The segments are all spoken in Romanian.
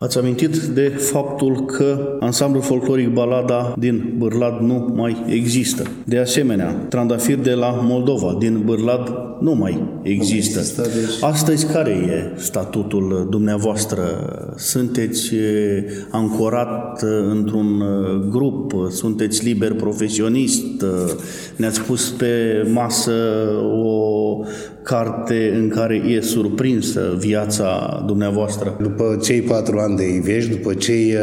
Ați amintit de faptul că ansamblul folcloric Balada din Bârlad nu mai există. De asemenea, Trandafir de la Moldova din Bârlad nu mai există. Astăzi care e statutul dumneavoastră? Sunteți ancorat într-un grup? Sunteți liber profesionist? Ne-ați pus pe masă o carte în care e surprinsă viața dumneavoastră? După cei 4 ani de Ivești, după cei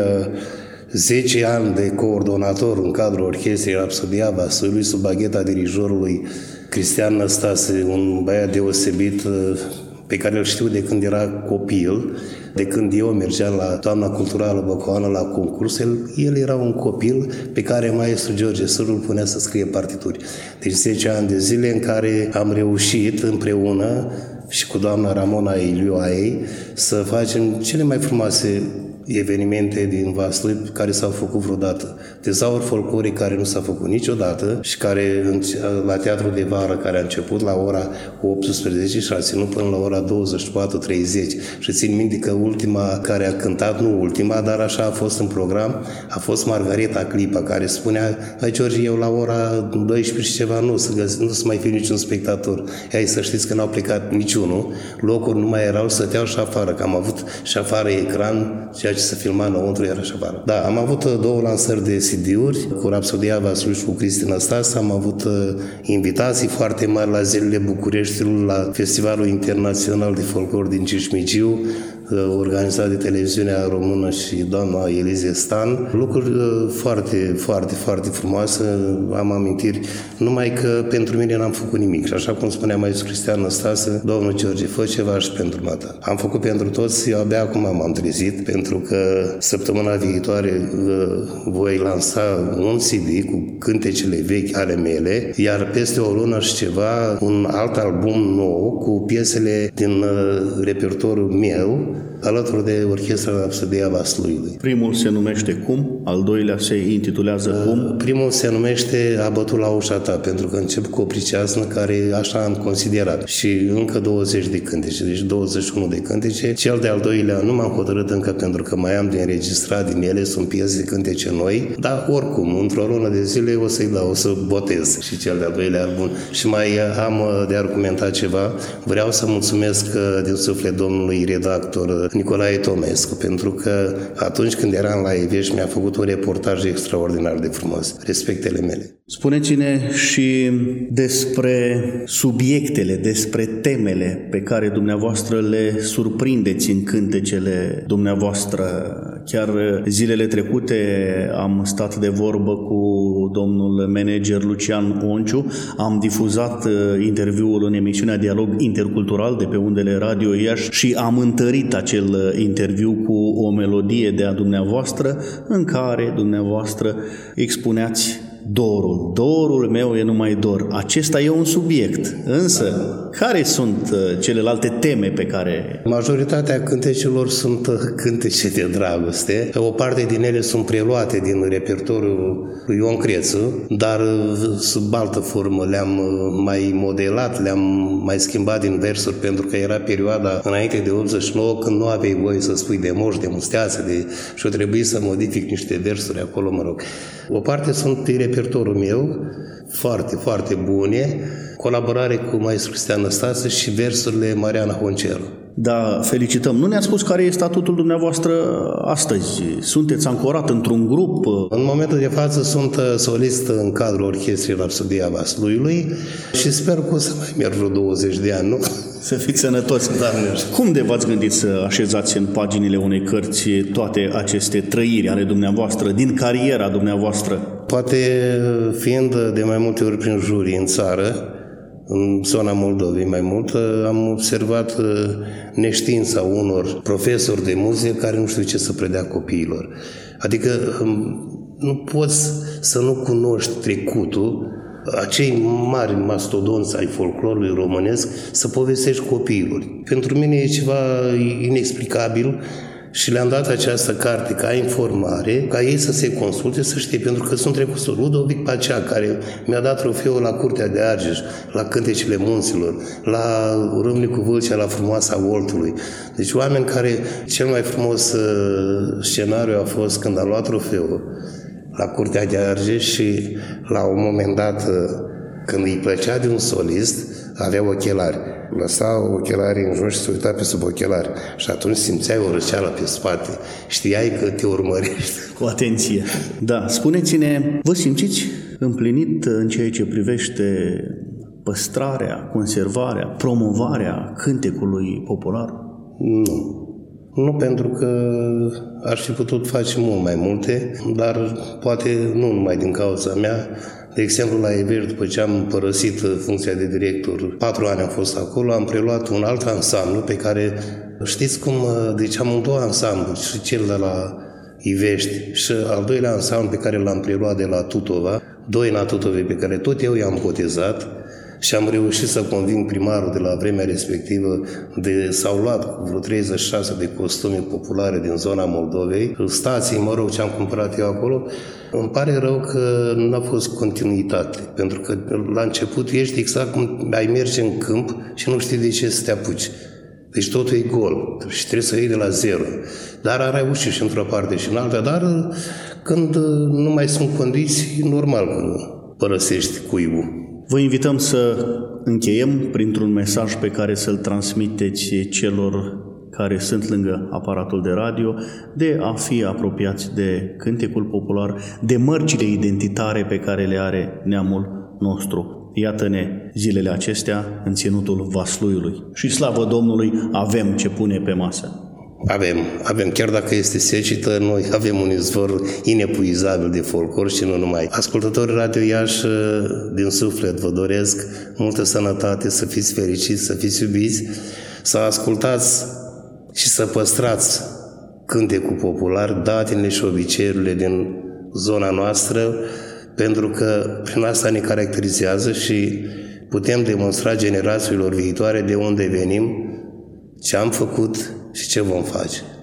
10 ani de coordonator în cadrul Orchestrei Rapsodia Vaslui, sub bagheta dirijorului Cristian Năstase, un băiat deosebit pe care îl știu de când era copil, de când eu mergeam la Toamna Culturală Băcoană la concurs, el era un copil pe care maestru George Sârlu îl punea să scrie partituri. Deci 10 ani de zile în care am reușit împreună și cu doamna Ramona Ilioaei să facem cele mai frumoase evenimente din Vaslui care s-au făcut vreodată. Tezaur folcloric care nu s-a făcut niciodată și care la Teatrul de Vară, care a început la ora 18 și a ținut până la ora 24:30. Și țin minte că ultima care a cântat, nu ultima, dar așa a fost în program, a fost Margareta Clipa, care spunea: "Hai, George, eu la ora 12 și ceva nu să mai fie niciun spectator. Hai să știți că n-au plecat niciunul, locuri nu mai erau, stăteau și afară, că am avut și afară ecran, ceea ce se filma înăuntru era și afară." Da, am avut 2 lansări de CD-uri cu Rapsodia Vaslui și cu Cristina Stas, am avut invitații foarte mari la Zilele Bucureștiului, la Festivalul Internațional de Folclor din Cismigiu, organizat de televiziunea română și doamna Elize Stan. Lucruri foarte, foarte, foarte frumoase, am amintiri, numai că pentru mine n-am făcut nimic. Și așa cum spunea maestru Cristian Năstase: "Domnul George, fă ceva și pentru mata." Am făcut pentru toți, eu abia acum m-am trezit, pentru că săptămâna viitoare voi lansa un CD cu cântecele vechi ale mele, iar peste o lună și ceva un alt album nou cu piesele din repertoriul meu, alături de Orchestra Rapsodia Vasluiului. Primul se numește cum? Al doilea se intitulează cum? Primul se numește A bătut la ușa ta, pentru că încep cu o priceasnă care așa am considerat. Și încă 20 de cântece, deci 21 de cântece. Cel de-al doilea nu m-am hotărât încă, pentru că mai am de înregistrat din ele, sunt piese de cântece noi, dar oricum, într-o lună de zile o să-i dau, o să botez și cel de-al doilea album. Și mai am de argumentat ceva. Vreau să mulțumesc din suflet domnului redactor Nicolae Tomescu, pentru că atunci când eram la Ivești mi-a făcut un reportaj extraordinar de frumos. Respectele mele. Spuneți-ne și despre subiectele, despre temele pe care dumneavoastră le surprindeți în cântecele dumneavoastră. Chiar zilele trecute am stat de vorbă cu domnul manager Lucian Onciu, am difuzat interviul în emisiunea Dialog Intercultural de pe undele Radio Iași și am întărit acel interviu cu o melodie de a dumneavoastră în care dumneavoastră expuneați dorul. Dorul meu e numai dor. Acesta e un subiect. Însă, care sunt celelalte teme pe care... Majoritatea cântecelor sunt cântece de dragoste. O parte din ele sunt preluate din repertoriul lui Ion Crețu, dar sub altă formă le-am mai modelat, le-am mai schimbat din versuri, pentru că era perioada înainte de 89, când nu aveai voie să spui de moș, de musteață, și o trebuie să modific niște versuri acolo, mă rog. O parte sunt pe repertoriul meu, foarte, foarte bune, colaborare cu maestru Cristian Năstase și versurile Mariana Honceru. Da, felicităm. Nu ne-ați spus care e statutul dumneavoastră astăzi? Sunteți ancorat într-un grup? În momentul de față sunt solist în cadrul Orchestrei Rapsodia Vasluiului și sper că o să mai merg vreo 20 de ani, nu? Să fiți sănătoși. Doamne. Cum de v-ați gândit să așezați în paginile unei cărți toate aceste trăiri ale dumneavoastră, din cariera dumneavoastră? Poate fiind de mai multe ori prin jurii în țară, în zona Moldovei mai mult, am observat neștiința unor profesori de muzică care nu știu ce să predea copiilor. Adică nu poți să nu cunoști trecutul, acei mari mastodonți ai folclorului românesc, să povestești copiilor. Pentru mine e ceva inexplicabil Și le-am dat această carte ca informare, ca ei să se consulte, să știe, pentru că sunt trecuți. Ludovic Pacea, care mi-a dat trofeul la Curtea de Argeș, la Cântecele Munților, la Râmnicu Vâlcea, la Frumoasa Oltului. Deci oameni care cel mai frumos scenariu a fost când a luat trofeul la Curtea de Argeș și la un moment dat, când îi plăcea de un solist, avea ochelari. Lăsa ochelarii în jos și se uita pe sub ochelari. Și atunci simțeai o răceală pe spate. Știai că te urmărești. Cu atenție. Da, spuneți-ne, vă simțiți împlinit în ceea ce privește păstrarea, conservarea, promovarea cântecului popular? Nu. Nu, pentru că aș fi putut face mult mai multe, dar poate nu numai din cauza mea. De exemplu, la Everi, după ce am părăsit funcția de director, 4 ani am fost acolo, am preluat un alt ansamblu pe care, știți cum, deci am un două ansamblu, și cel de la Ivești și al doilea ansamblu pe care l-am preluat de la Tutova, Doina Tutovei, pe care tot eu i-am botezat, și am reușit să conving primarul de la vremea respectivă s-au luat vreo 36 de costume populare din zona Moldovei, stații, mă rog, ce am cumpărat eu acolo. Îmi pare rău că nu a fost continuitate, pentru că la început ești exact cum ai merge în câmp și nu știi de ce să te apuci. Deci totul e gol și trebuie să iei de la zero. Dar am reușit și într-o parte și în alta, dar când nu mai sunt condiții, normal că părăsești cuibul. Vă invităm să încheiem printr-un mesaj pe care să-l transmiteți celor care sunt lângă aparatul de radio, de a fi apropiați de cântecul popular, de mărcile identitare pe care le are neamul nostru. Iată-ne zilele acestea în ținutul Vasluiului. Și slavă Domnului, avem ce pune pe masă. Avem, chiar dacă este secetă, noi avem un izvor inepuizabil de folclor și nu numai. Ascultătorii Radio Iași, din suflet vă doresc multă sănătate, să fiți fericiți, să fiți iubiți, să ascultați și să păstrați cântecul popular, datele și obiceiurile din zona noastră, pentru că prin asta ne caracterizează și putem demonstra generațiilor viitoare de unde venim, ce am făcut și ce vom face.